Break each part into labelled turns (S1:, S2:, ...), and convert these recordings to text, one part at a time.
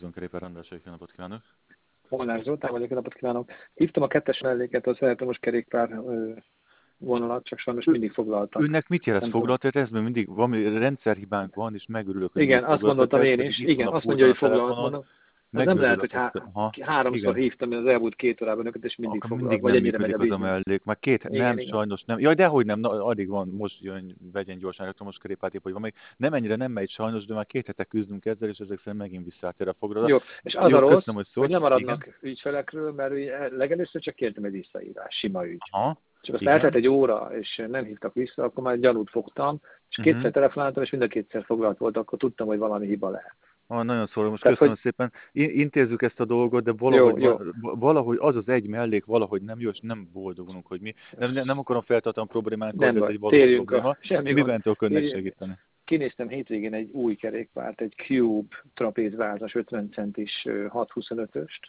S1: Kerékpár András, jó napot kívánok!
S2: Molnár Zoltán vagyok, jó napot kívánok! Hívtam a kettes melléket, az elektromos kerékpár vonalat, csak sajnos mindig foglaltak.
S1: Önnek mit jelez
S2: Nem
S1: foglalt? Tehát ez mindig valami rendszerhibánk van, és megörülök, hogy
S2: Igen,
S1: mindig
S2: azt
S1: foglalt.
S2: mondtam én is. Igen, azt mondja, hogy foglalt, mondom. Ez nem lehet, hogy háromszor hívtam az elmúlt 2 órában önöket, és mindig
S1: akkor
S2: foglalt.
S1: mindig
S2: Vagy
S1: nem
S2: ennyire megy a
S1: működik az a
S2: biznisz.
S1: mellék. Már
S2: Igen.
S1: sajnos nem. Jaj, dehogy nem, addig van, most jön, vegyen gyorsan elektromos kerékpárt, hogy van még. Nem ennyire nem megy sajnos, de már 2 hete küzdünk ezzel, és ezek szerint megint visszatér a foglalt.
S2: Jó, és az a rossz,
S1: köszönöm,
S2: hogy nem maradnak ügyfelekről, mert legelőször csak kértem egy visszaírás, sima ügy. Csak azt eltelt egy óra, és nem hívtak vissza, akkor már gyanút fogtam, és 2-szer telefonáltam, és mind a 2-szer foglalt volt, akkor tudtam, hogy valami hiba lehet.
S1: Nagyon szólom, most köszönöm szépen. Intézzük ezt a dolgot, de valahogy az az egy mellék valahogy nem jó, és nem boldogulunk, hogy mi. Nem akarom feltartani a problémánkat, de ez egy valós probléma. Miben tudok önnek segíteni?
S2: Kinéztem hétvégén egy új kerékpárt, egy Cube trapézvázas 50 centis 625-öst.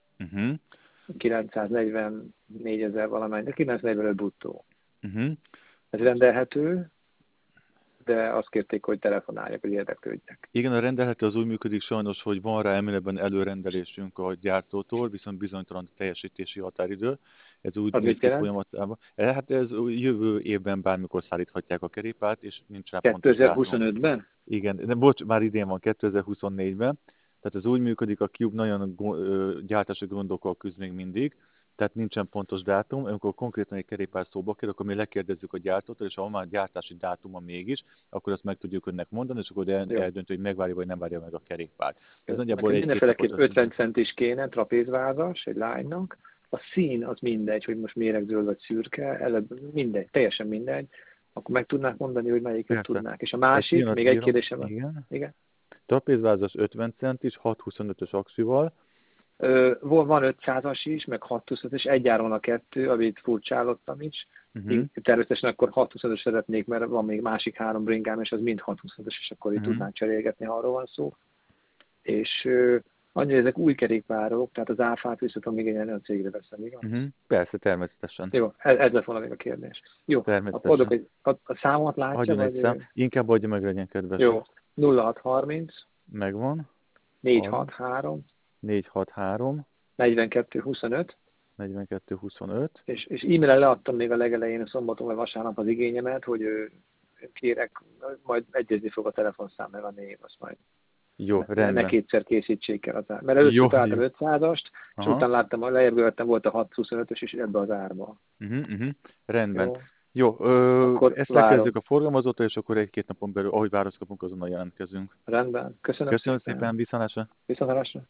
S2: 944 000 valamány, de 945 bruttó. Ez rendelhető, de azt kérték, hogy telefonáljak, hogy érdeklődjek.
S1: Igen, a rendelhető az úgy működik sajnos, hogy van rá elméletben előrendelésünk a gyártótól, viszont bizonytalan teljesítési határidő. Ez úgy néz ki folyamatában. Hát ez jövő évben bármikor szállíthatják a kerékpárt, és nincs rá pontos dátum.
S2: 2025-ben?
S1: Igen, de bocs, már idén van, 2024-ben. Tehát ez úgy működik, a Cube nagyon gyártási gondokkal küzd még mindig, tehát nincsen pontos dátum. Amikor konkrétan egy kerékpár szóba kerül, akkor mi lekérdezzük a gyártótól, és ha már gyártási dátuma mégis, akkor azt meg tudjuk önnek mondani, és akkor eldöntő, hogy megvárja vagy nem várja meg a kerékpárt.
S2: Ez nagyjából mindenféleképp 50 centis kéne, trapézvázas egy lánynak. A szín az mindegy, hogy most méregzöld vagy szürke, mindegy, teljesen mindegy. Akkor meg tudnák mondani, hogy melyiket tudnák. És a másik, még egy kérdésem van.
S1: Igen. Trapézvázas 50 centis, 625-ös aksival.
S2: Van 500-as is, meg 625-ös, egyáron a 2, amit furcsálottam is. Természetesen akkor 625-ös szeretnék, mert van még másik 3 bringám, és az mind 625-ös, és akkor itt tudnánk cserélgetni, ha arról van szó. És annyi, ezek új kerékpárok, tehát az áfát vissza tudom igényelni, a cégre veszem, igaz?
S1: Persze, természetesen.
S2: Jó, ez lett volna még a kérdés. Jó, adok a számot látja?
S1: Adjon egy szám, inkább adja meg, legyen kedves.
S2: Jó, 0630.
S1: Megvan.
S2: 463.
S1: 463.
S2: 4225.
S1: 4225.
S2: És e-mailen leadtam még a legelején, a szombaton vagy vasárnap az igényemet, hogy kérek, majd egyezni fog a telefonszám, meg a név, azt majd.
S1: Jó, rendben.
S2: Ne kétszer készítsék el az ár. Mert először találtam 500-ast, és utána láttam, lejjebb görtem, volt a 625-ös, és ebbe az árba.
S1: Rendben. Jó, ezt lekezdjük a forgalmazótól, és akkor 1-2 napon belül, ahogy választ kapunk, azonnal jelentkezünk.
S2: Rendben. Köszönöm
S1: szépen, viszontlátásra.
S2: Viszontlátásra.